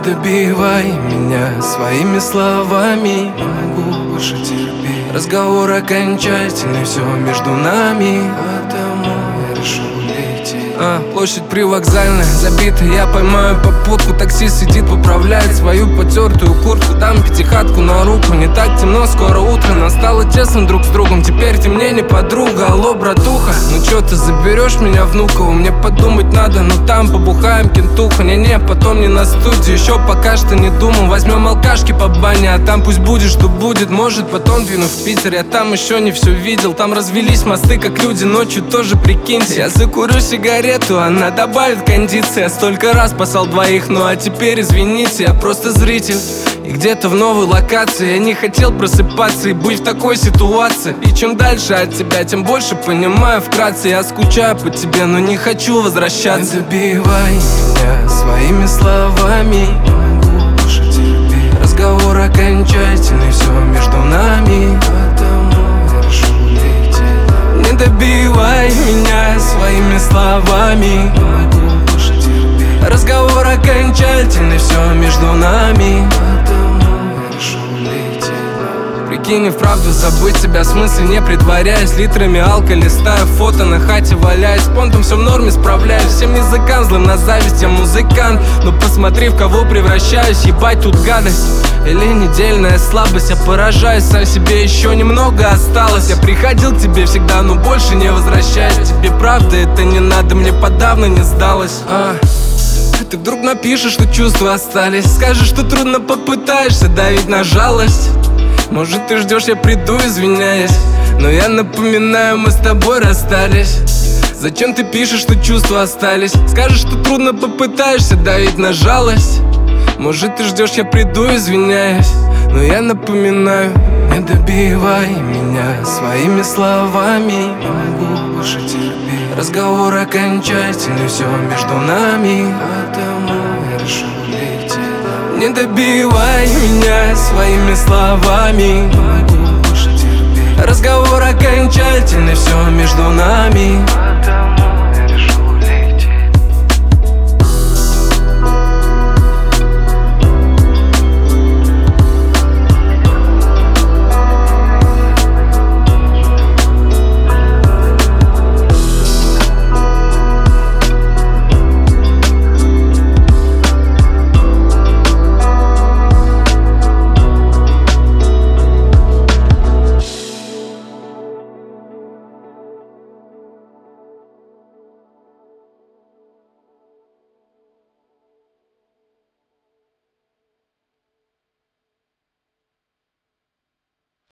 добивай меня своими словами, не могу больше терпеть. Разговор окончательный, все между нами, потому я решил улететь. Площадь привокзальная, забита, я поймаю попутку. Таксист сидит, поправляет свою потертую куртку. Дам пятихатку на руку, не так темно, скоро утро. Нам стало тесно друг с другом, теперь ты мне не подруга. Алло, братуха, ну чё ты заберешь меня внукову? Мне подумать надо, но там побухаем кентуха. Не-не, потом не на студию, еще пока что не думал. Возьмем алкашки по бане, а там пусть будет, что будет. Может потом двину в Питер, я там еще не все видел. Там развелись мосты, как люди ночью, тоже прикиньте. Я закурю сигарету, она добавит кондиции. Я столько раз спасал двоих, ну а теперь извините, я просто зритель. И где-то в новой локации я не хотел просыпаться и быть в такой ситуации. И чем дальше от тебя, тем больше понимаю вкратце. Я скучаю по тебе, но не хочу возвращаться. Не добивай меня своими словами, не могу больше терпеть. Разговор окончательный, все между нами, потому я решил улететь. Не добивай меня своими словами, не могу больше терпеть. Разговор окончательный, все между нами, потому я решил улететь. Прикинь, и вправду забыть себя, в смысле не притворяясь. Литрами алка листаю, фото на хате валяюсь. Понтом все в норме, справляюсь. Всем языкам злым на зависть, я музыкант. Но посмотри, в кого превращаюсь, ебать тут гадость. Или недельная слабость, я поражаюсь сам себе, еще немного осталось. Я приходил к тебе всегда, но больше не возвращаюсь. Тебе правда это не надо, мне подавно не сдалось. Ты вдруг напишешь, что чувства остались. Скажешь, что трудно, попытаешься давить на жалость. Может ты ждешь, я приду, извиняюсь, но я напоминаю, мы с тобой расстались. Зачем ты пишешь, что чувства остались? Скажешь, что трудно, попытаешься давить на жалость. Может ты ждешь, я приду, извиняюсь, но я напоминаю. Не добивай меня своими словами, не могу больше терпеть. Разговор окончательный, все между нами, потому я решил улететь. Не добивай меня своими словами, не могу больше терпеть. Разговор окончательный, все между нами.